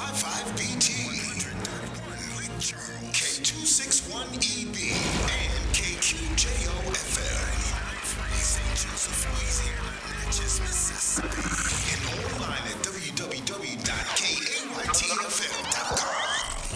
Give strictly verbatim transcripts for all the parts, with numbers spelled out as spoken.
five B T, K two sixty-one E B, and K Q J O F L. And online at w w w dot k a y t f m dot com.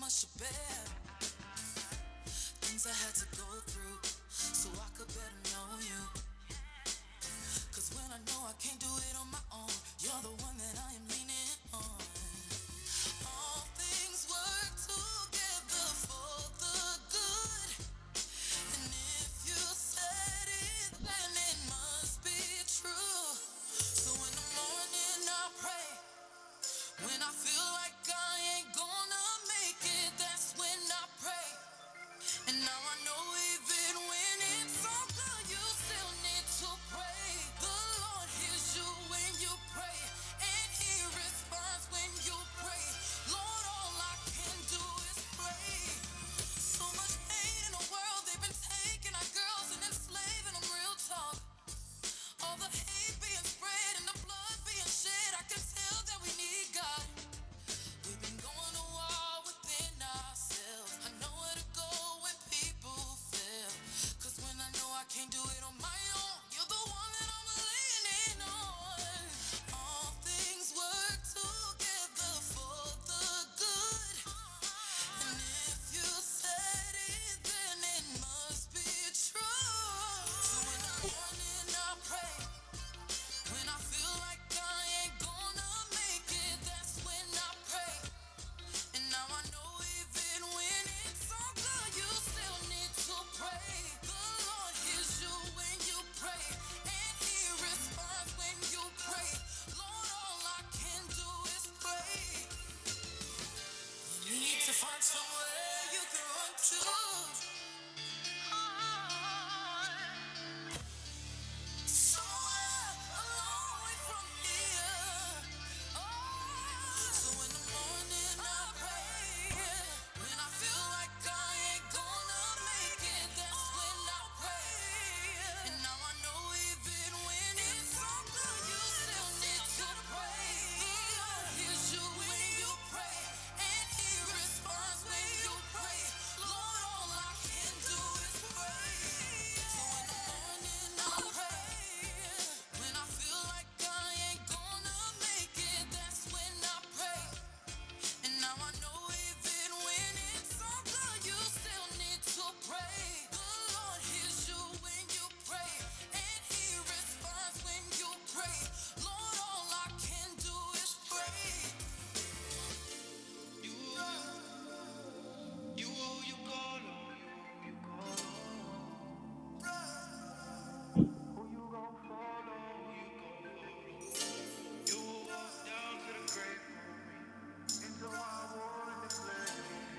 much to bear, things I had to go through, so I could better know you. Cause when I know I can't do it on my own, you're the one that I am leaning on. All things work together for the good, and if you said it, then it must be true. So in the morning I pray, when I feel like I ain't gonna make it, that's when I pray. And now I know even when it's all good, you still need to pray. The Lord hears you when you pray, and He responds when you pray. Lord, all I can do is pray. So much pain in the world, they've been taking our girls and enslaving them, real talk. All the hate being spread and the blood being shed, I can tell that we need God. We've been going to war within ourselves. I know where to go when people fail. Cause when I know I can't do it on my own, you're the one that I'm leaning on. All things work together for the good, and if you said it, then it must be true. So in the morning I pray, when I feel like I ain't gonna make it, that's when I pray. And now I know even when it's all good, you still need to pray. The Lord hears you when you pray, and He responds when you pray. Lord, all I can do is pray. You need to find somewhere you can run to. Somewhere away from here. Oh, so in the morning I pray. When I feel like I ain't gonna make it, that's when I pray. And now I know even when it's all good, you still need to pray. The Lord hears you when you pray, and He responds when you pray. Lord, all I can do is pray. So in the morning I pray. When I feel like I ain't gonna make it, that's when I pray. And now I know even when it's all good, you still need to pray. The Lord hears you when you pray, and He responds when you pray. Lord, all I can do is pray. You, you, you call on, you, you call on. Who you gon' follow? Who you gon' follow? You walk down to the grave for me, into my war and declare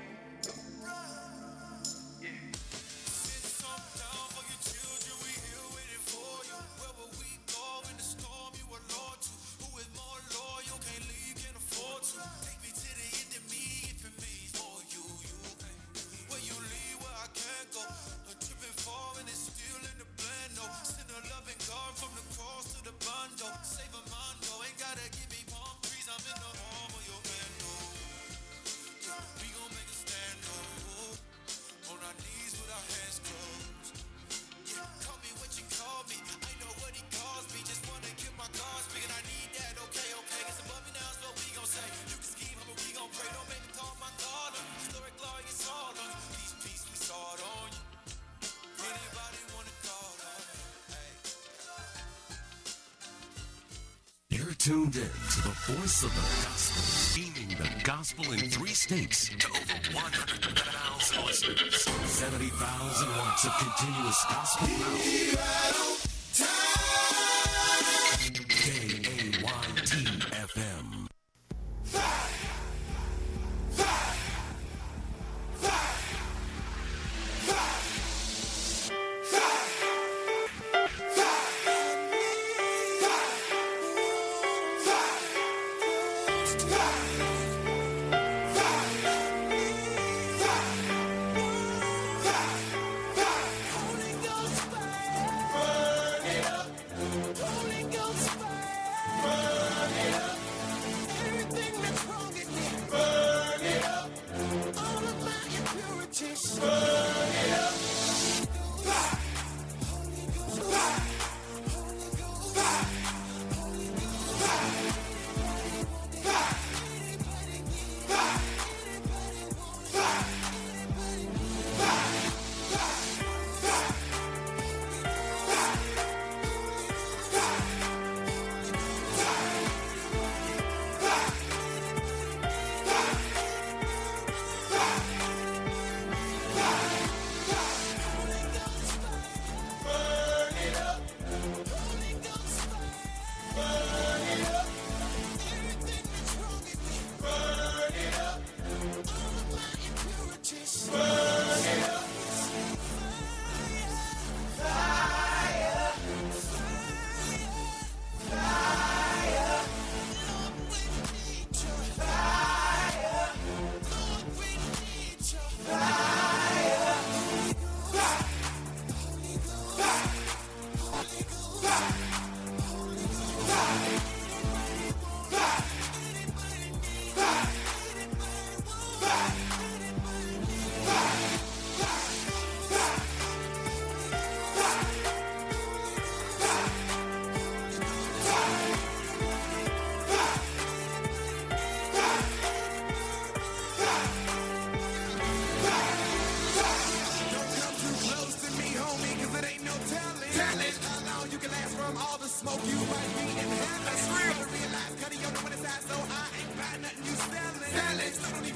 defeat. Yeah. Sit some down for your children, we here waiting for you. Where will we go in the storm? You are Lord to. Who is more loyal? Can't leave, can't afford to. Take me to the end of me if it means for you. You ain't. Where you leave, where I can't go. A tripping fall and it's still in the blend. No, send a loving God from the cross to the bundle. Save a mondo, ain't gotta give me palm trees. I'm in the home of your man. No, we gon' make a stand. No, on our knees with our hands closed. Yeah, call me what you call me. I know what He calls me. Just wanna keep my guards speaking. I need that. Okay, okay. It's above me now. Is what we gon' say. You can scheme, but we gon' pray. Don't make me call my God on you. Story, glory, it's all on you. Peace, peace, we saw it on you. Anybody wanna call on you? Hey. You're tuned in to the voice of the gospel, beaming the gospel in three states to over one hundred thousand listeners, seventy thousand watts of continuous gospel power. K A Y T F M.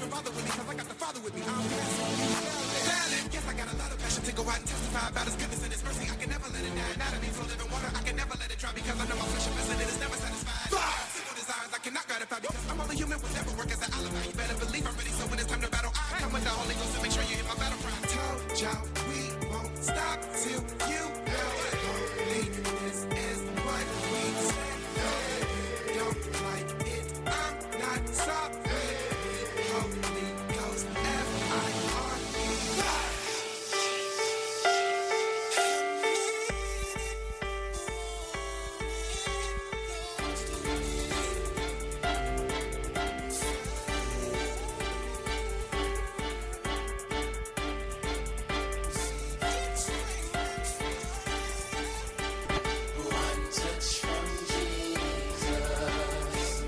even bother with me, cause I got the Father with me. I'm valid. Yes, I got a lot of passion to go out and testify about his goodness and his mercy. I can never let it die. Not of me for living water. I can never let it dry because I know my flesh is missing. It is never satisfied. Simple desires I cannot gratify because I'm only human. Will never work as an alibi. You better believe I'm ready. So when it's time to battle, I come with the Holy Ghost to make sure you hit my battle cry. Told y'all we won't stop till you know it. Holiness is what we say. Don't like it. I'm not sorry. Holy Ghost, F I R E. One touch from Jesus.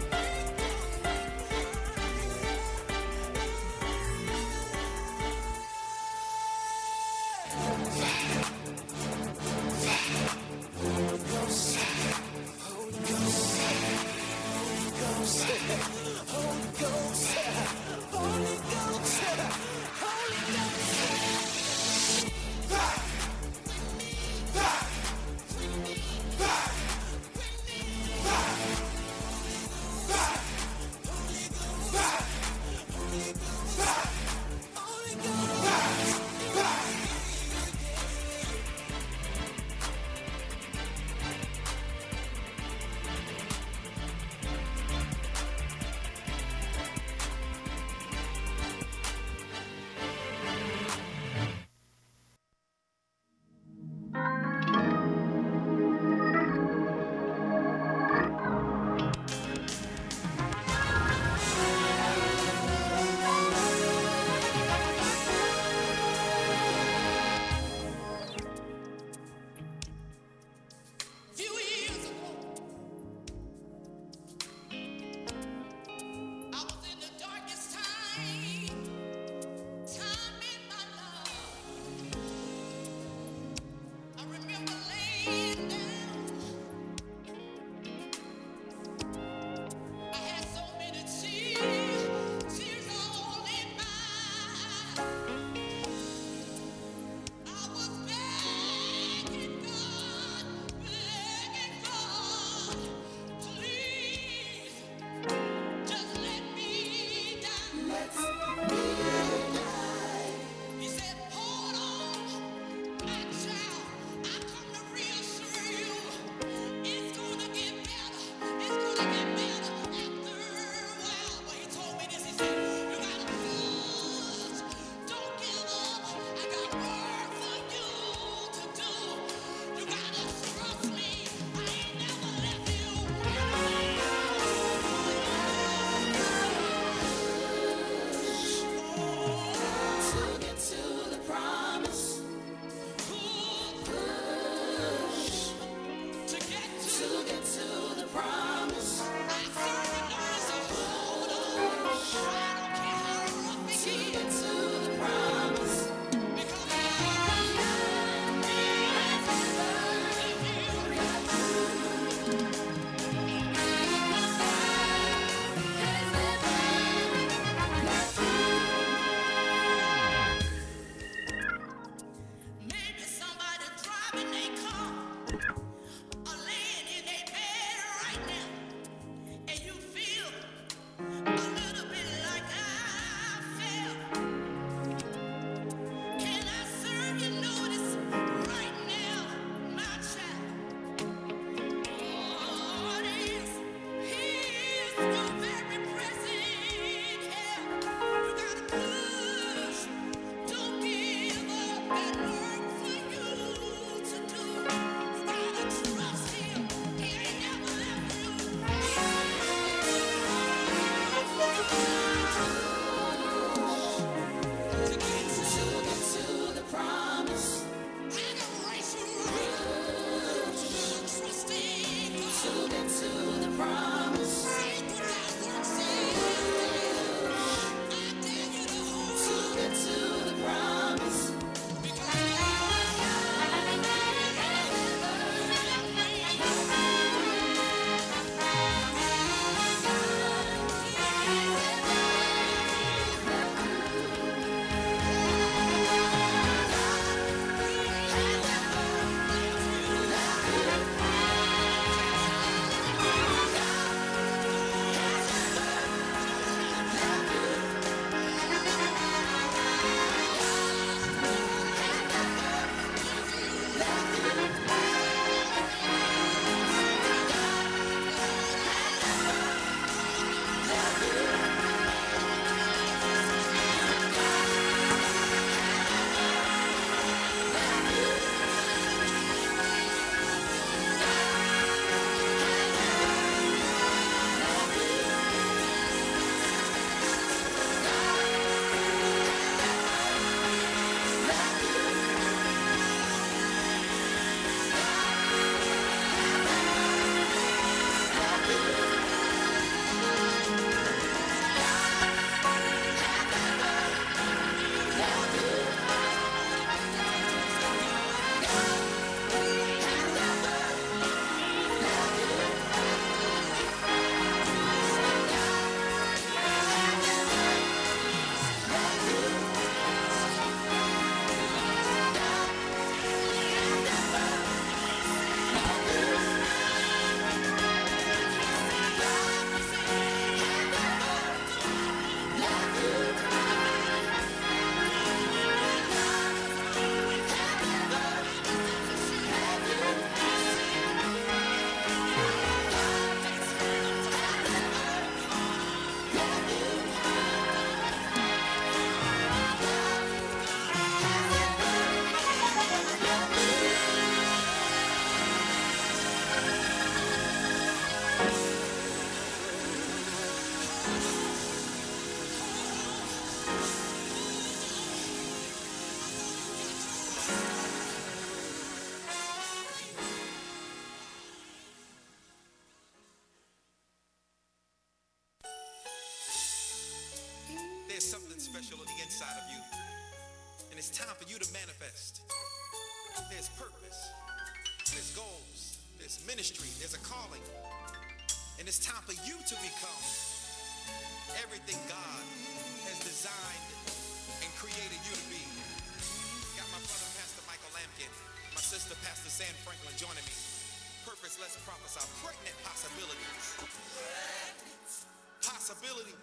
There's something special on the inside of you, and it's time for you to manifest. There's purpose, there's goals, there's ministry, there's a calling, and it's time for you to become everything God has designed and created you to be. Got my brother, Pastor Michael Lampkin, my sister, Pastor Sam Franklin, joining me. Purpose, let's prophesy. Pregnant possibilities. Possibilities.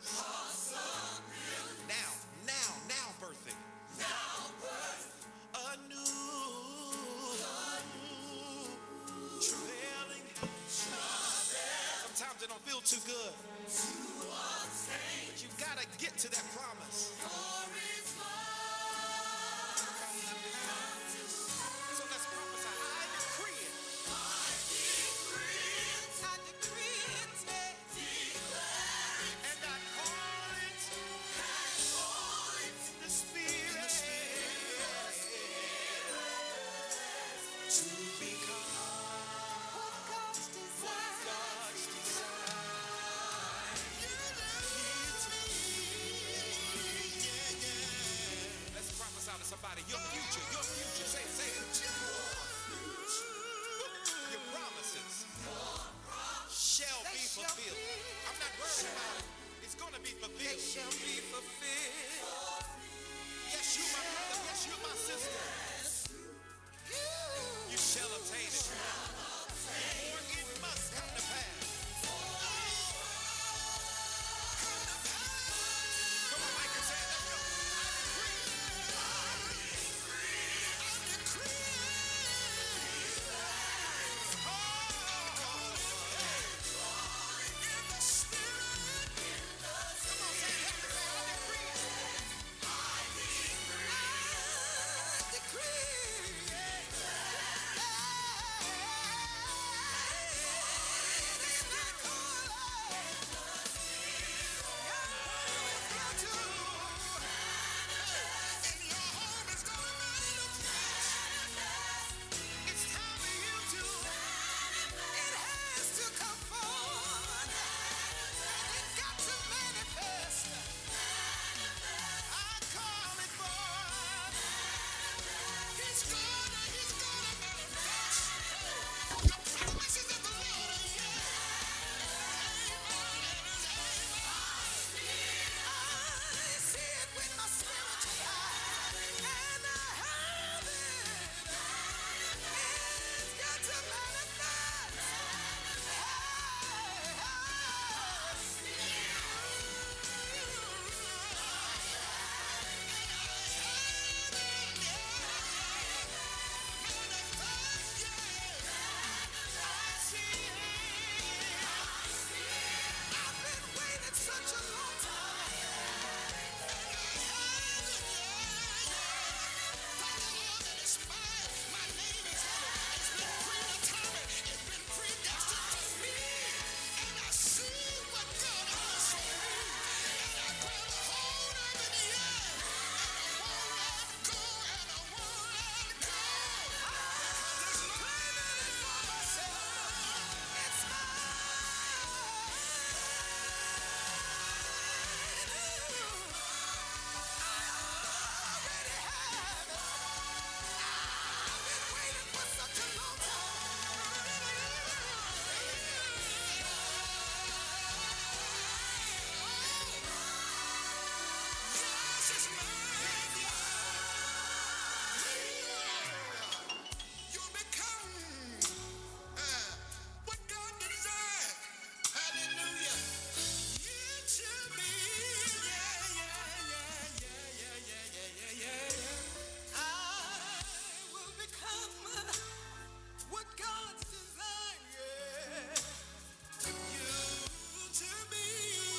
Now, now, now birthing. Now birth. A new, travailing. Sometimes it don't feel too good. But you've got to get to that promise. So let's prophesy. I decree it. I decree it. And I call it the Spirit to become what God's desire. God's desire. Yeah, yeah. Let's prophesy to somebody. Your future, your future. Say it, say it. Your promises shall be fulfilled. I'm not worried about it. It's going to be fulfilled. They shall be fulfilled. Yes, you my brother. Yes, you my sister. You shall obtain it.